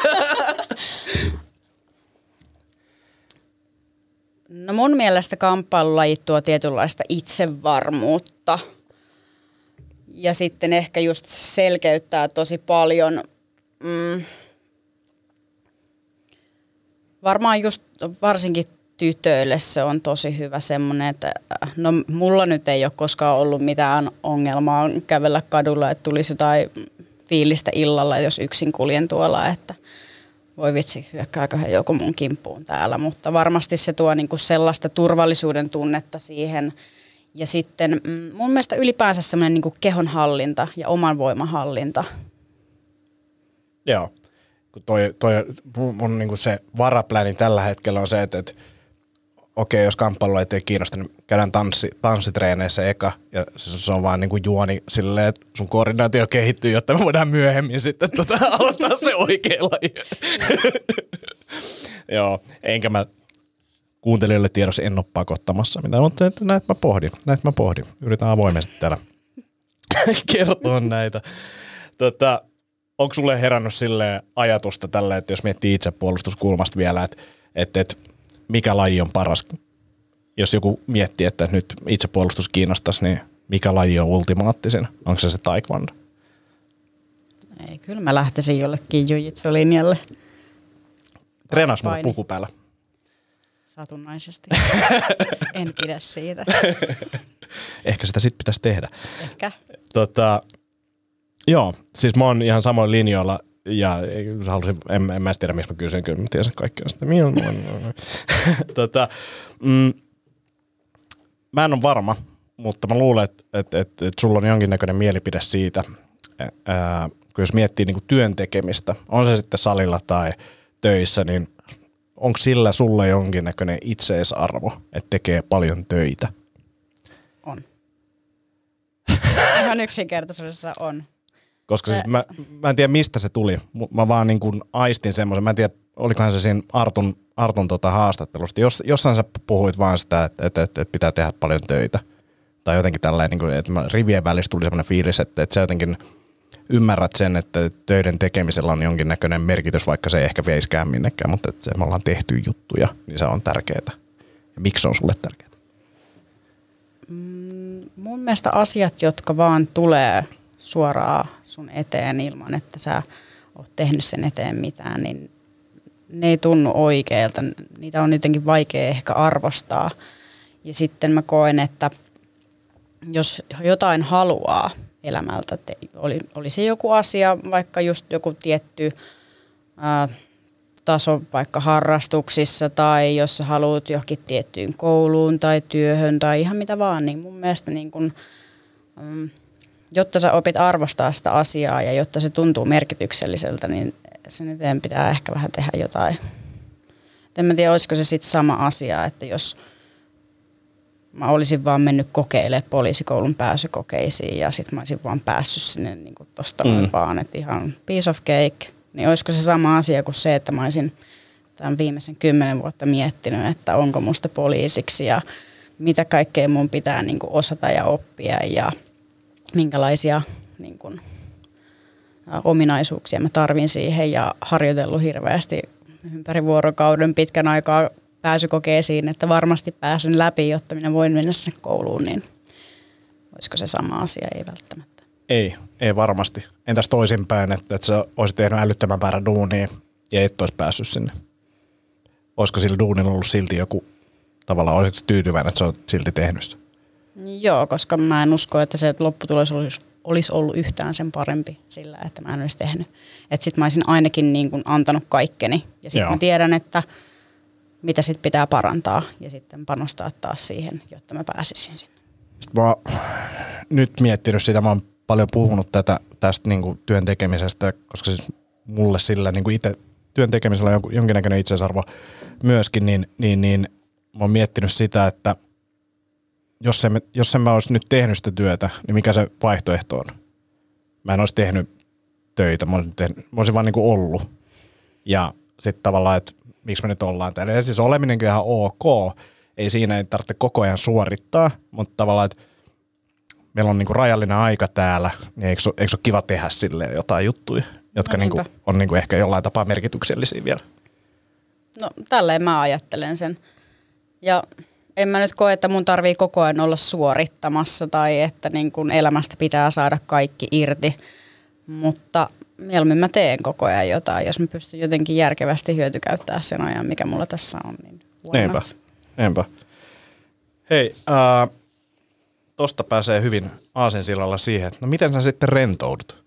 No mun mielestä kamppailulajit tuo tietynlaista itsevarmuutta. Ja sitten ehkä just selkeyttää tosi paljon. Mm, varmaan just varsinkin tytöille se on tosi hyvä semmoinen, että no mulla nyt ei ole koskaan ollut mitään ongelmaa kävellä kadulla, että tulisi jotain fiilistä illalla, jos yksin kuljen tuolla, että voi vitsi, hyökkääköhän joku mun kimppuun täällä, mutta varmasti se tuo niinku sellaista turvallisuuden tunnetta siihen. Ja sitten mun mielestä ylipäänsä semmoinen niinku kehonhallinta ja oman voiman hallinta. Joo, kun toi, toi mun, mun niinku se varapläni tällä hetkellä on se, että, että okei, jos kamppailua ei kiinnosta, niin käydään tanssi, tanssitreeneissä eka, ja se, se on vaan niinku juoni silleen, että sun koordinaatio kehittyy, jotta me voidaan myöhemmin sitten tota, aloittaa se oikea laji. Joo, enkä mä kuuntelijoille tiedossa en ole pakottamassa mitään, mutta että näitä mä pohdin, näitä mä pohdin. Yritän avoimesti täällä kertoa näitä. Tota, onko sulle herännyt silleen ajatusta tälle, että jos miettii itsepuolustuskulmasta vielä, että, että, että mikä laji on paras? Jos joku miettii, että nyt itsepuolustus kiinnostaisi, niin mikä laji on ultimaattisin? Onko se se taekwondo? Ei, kyllä mä lähtisin jollekin jiu-jitsu-linjalle. Treenaas mulle puku päällä. Satunnaisesti. En pidä siitä. Ehkä sitä sitten pitäisi tehdä. Ehkä. Tota, joo, siis mä oon ihan samoin linjoilla. Ja halusin, en, en mä tiedä, missä mä kysyin, kyllä mä tiesin kaikki on sitä. tota, mm, mä en ole varma, mutta mä luulen, että et, et, et sulla on jonkinnäköinen mielipide siitä, ää, kun jos miettii niinku työn tekemistä, on se sitten salilla tai töissä, niin onko sillä sulle jonkinnäköinen itseisarvo, että tekee paljon töitä? On. Ihan yksinkertaisuudessa on. Koska siis mä, mä en tiedä, mistä se tuli. Mä vaan niin kuin aistin semmoisen. Mä en tiedä, olikohan se siinä Artun, Artun tota haastattelusta. Jos, jossain sä puhuit vaan sitä, että, että, että pitää tehdä paljon töitä. Tai jotenkin tällainen, niin että rivien välissä tuli semmoinen fiilis, että, että sä jotenkin ymmärrät sen, että töiden tekemisellä on jonkinnäköinen merkitys, vaikka se ei ehkä veiskään minnekään, mutta että se, me ollaan tehty juttuja, niin se on tärkeää. Ja miksi se on sulle tärkeää? Mm, mun mielestä asiat, jotka vaan tulee suoraan sun eteen ilman, että sä oot tehnyt sen eteen mitään, niin ne ei tunnu oikealta. Niitä on jotenkin vaikea ehkä arvostaa. Ja sitten mä koen, että jos jotain haluaa elämältä, te, oli, oli se joku asia, vaikka just joku tietty ää, taso vaikka harrastuksissa, tai jos sä haluat johonkin tiettyyn kouluun tai työhön tai ihan mitä vaan, niin mun mielestä niin kun, mm, jotta sä opit arvostaa sitä asiaa ja jotta se tuntuu merkitykselliseltä, niin sen eteen pitää ehkä vähän tehdä jotain. En mä tiedä, olisiko se sitten sama asia, että jos mä olisin vaan mennyt kokeilemaan poliisikoulun pääsykokeisiin ja sitten mä olisin vaan päässyt sinne niin kuin tosta mm. vaan, että ihan piece of cake, niin olisiko se sama asia kuin se, että mä olisin tämän viimeisen kymmenen vuotta miettinyt, että onko musta poliisiksi ja mitä kaikkea mun pitää niin kuin osata ja oppia ja minkälaisia niin kuin, ominaisuuksia mä tarvin siihen ja harjoitellut hirveästi ympäri vuorokauden pitkän aikaa pääsykokeisiin, että varmasti pääsen läpi, jotta minä voin mennä sinne kouluun, niin olisiko se sama asia? Ei välttämättä. Ei, ei varmasti. Entäs toisinpäin, että, että sä olisit tehnyt älyttömän määrän duunia ja et olisi päässyt sinne? Olisiko sillä duunilla ollut silti joku, tavallaan olisiko tyytyväinen, että sä olet silti tehnyt sitä? Joo, koska mä en usko, että se lopputulos olisi, olisi ollut yhtään sen parempi sillä, että mä en olisi tehnyt. Että sit mä olisin ainakin niin kuin antanut kaikkeni ja sitten mä tiedän, että mitä sitten pitää parantaa ja sitten panostaa taas siihen, jotta mä pääsisin sinne. Sitten mä oon nyt miettinyt sitä, mä oon paljon puhunut tätä, tästä niin kuin työn tekemisestä, koska siis mulle sillä niin kuin itse työn tekemisellä on jonkinnäköinen itseisarvo myöskin, niin, niin, niin mä oon miettinyt sitä, että jos en, jos en mä olisi nyt tehnyt sitä työtä, niin mikä se vaihtoehto on? Mä en olisi tehnyt töitä, mä olisin, tehnyt, mä olisin vaan niin kuin ollut. Ja sitten tavallaan, että miksi me nyt ollaan täällä. Ja siis oleminenkin ihan ok, ei siinä ei tarvitse koko ajan suorittaa, mutta tavallaan, että meillä on niinku rajallinen aika täällä, niin eikö, eikö ole kiva tehdä silleen jotain juttuja, jotka no, niinku on niinku ehkä jollain tapaa merkityksellisiä vielä? No tälleen mä ajattelen sen. Ja en mä nyt koe, että mun tarvii koko ajan olla suorittamassa tai että niin kun elämästä pitää saada kaikki irti, mutta mieluummin mä teen koko ajan jotain, jos mä pystyn jotenkin järkevästi hyötykäyttää sen ajan, mikä mulla tässä on. Niin Eipä, eipä. Hei, äh, tosta pääsee hyvin aasinsillalla siihen, että no miten sä sitten rentoudut?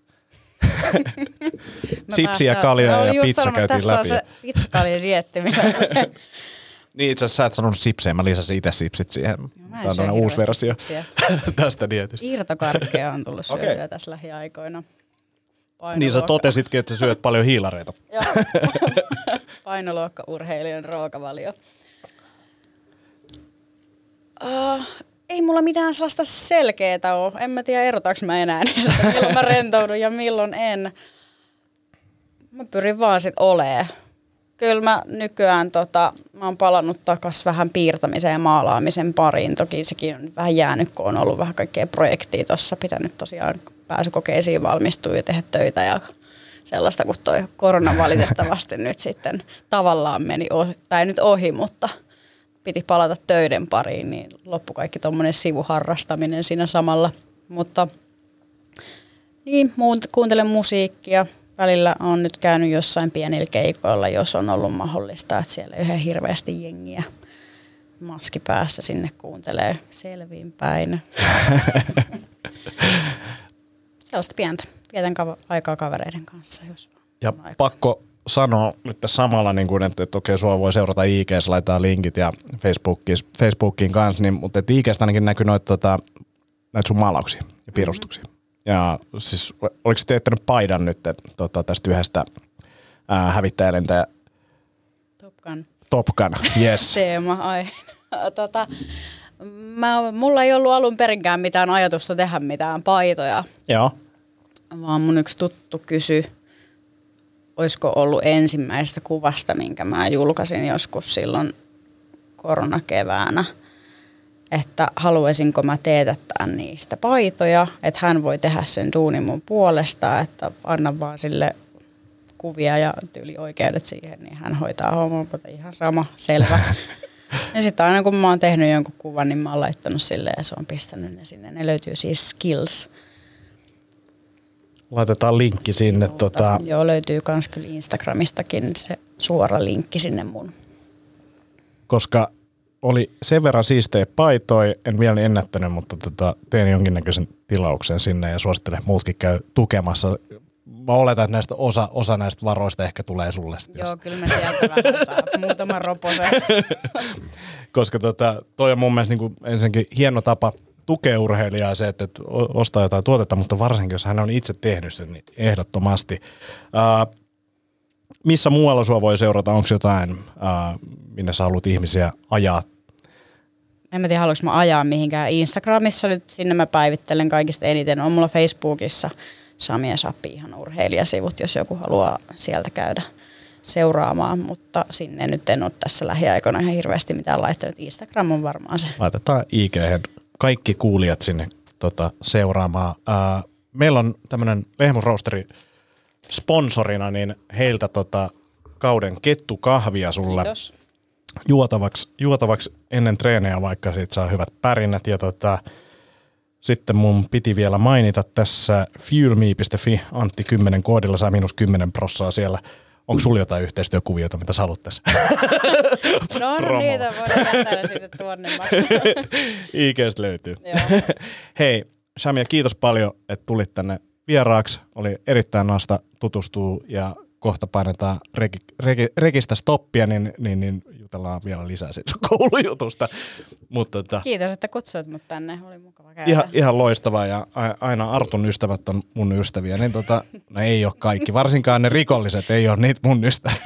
Sipsiä, kaljaa ja pizza käytiin läpi. Tässä on se pizzakaljan diettiminen. Niin itse asiassa sä et sanonut sipsejä, mä lisäsin itse sipsit siihen. No, tämä on uusi versio tästä dietistä. Irtokarkkeja on tullut syötyä okay. tässä lähiaikoina. Painoluokka. Niin sä totesitkin, että sä syöt paljon hiilareita. Joo, painoluokka-urheilijan ruokavalio. Uh, ei mulla mitään sellaista selkeää ole. En mä tiedä, erotaanko mä enää niistä, milloin mä rentoudun ja milloin en. Mä pyrin vaan sit olee. Kyllä mä nykyään tota, mä oon palannut takas vähän piirtämisen ja maalaamisen pariin. Toki sekin on vähän jäänyt, kun on ollut vähän kaikkea projektia tuossa. Pitänyt tosiaan pääsykokeisiin valmistua ja tehdä töitä ja sellaista, kun toi korona valitettavasti nyt sitten tavallaan meni ohi, tai nyt ohi, mutta piti palata töiden pariin, niin loppu kaikki tommonen sivuharrastaminen siinä samalla. Mutta niin, kuuntelen musiikkia. Välillä on nyt käynyt jossain pienillä keikoilla, jos on ollut mahdollista, että siellä yhden hirveästi jengiä maski päässä sinne kuuntelee selviinpäin. Sellaista pientä. Vietän ka- aikaa kavereiden kanssa. Jos ja aikaa. Pakko sanoa nyt samalla, niin kuin, että, että okei, sua voi seurata I G:ssä, laittaa linkit ja Facebookiin, Facebookiin kanssa, niin, mutta I G:stä ainakin näkyy noita, tota, näitä sun maalauksia ja piirustuksia. Mm-hmm. Ja siis oliko sä teettänyt paidan nyt tota, tästä yhdestä ää, hävittäjälentäjä? Top Gun. Top Gun, yes. Teema, ai. tota, mä, mulla ei ollut alun perinkään mitään ajatusta tehdä mitään paitoja. Joo. Vaan mun yksi tuttu kysyi, olisiko ollut ensimmäisestä kuvasta, minkä mä julkaisin joskus silloin koronakeväänä, että haluaisinko mä teetättää niistä paitoja, että hän voi tehdä sen duunin mun puolesta, että anna vaan sille kuvia ja tyylioikeudet siihen, niin hän hoitaa homman, mutta ihan sama, selvä. Ja sitten aina kun mä oon tehnyt jonkun kuvan, niin mä oon laittanut silleen ja se on pistänyt ne sinne. Ne löytyy siis Skills. Laitetaan linkki sinne. Mutta, tota... Joo, löytyy kans kyllä Instagramistakin se suora linkki sinne mun. Koska oli sen verran siistejä paitoja, en vielä ennättänyt, mutta tota, tein jonkinnäköisen tilauksen sinne ja suosittelen, että muutkin käy tukemassa. Mä oletan, että näistä osa, osa näistä varoista ehkä tulee sulle. Joo, jos... kyllä mä sieltä vähän saa muutaman roposen. Koska tota, toi on mun mielestä niin kuin ensinnäkin hieno tapa tukea urheilijaa se, että ostaa jotain tuotetta, mutta varsinkin jos hän on itse tehnyt sen, niin ehdottomasti. Uh, missä muualla sua voi seurata? Onko jotain, äh, minne sä haluat ihmisiä ajaa? En mä tiedä, haluanko mä ajaa mihinkään. Instagramissa nyt sinne mä päivittelen kaikista eniten. On mulla Facebookissa Sami ja Sappi ihan urheilijasivut, jos joku haluaa sieltä käydä seuraamaan. Mutta sinne nyt en ole tässä lähiaikoina ihan hirveästi mitään laittanut. Instagram on varmaan se. Laitetaan I G:hen kaikki kuulijat sinne tota, seuraamaan. Äh, meillä on tämmöinen Lehmusroosteri sponsorina, niin heiltä tota, kauden kettukahvia sulle. Kiitos. Juotavaksi, juotavaksi ennen treenejä, vaikka siitä saa hyvät pärinnät. Ja tota, sitten mun piti vielä mainita tässä fuelme piste fi Antti kymmenen koodilla saa miinus kymmenen prossaa siellä. Onko sulla jotain yhteistyökuviota, mitä sä haluat tässä? No on Promo. niitä, voidaan jättää ne sitten tuonne. I G:stä löytyy. Hei, Shamia, kiitos paljon, että tulit tänne vieraaksi. Oli erittäin naasta tutustua ja kohta painetaan regi, regi, registä stoppia, niin, niin, niin jutellaan vielä lisää siitä sun koulujutusta. Mutta, tota, Kiitos, että kutsuit mut tänne. Oli mukava käydä. ihan, ihan loistavaa ja aina Artun ystävät on mun ystäviä. Niin tota, no ei ole kaikki, varsinkaan ne rikolliset ei ole niitä mun ystäviä.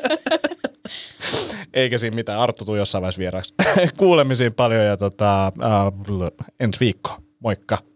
Eikä siinä mitään, Arttu tuu jossain vaiheessa vieraaksi. Kuulemisiin paljon ja tota, äh, ensi viikkoa. Moikka!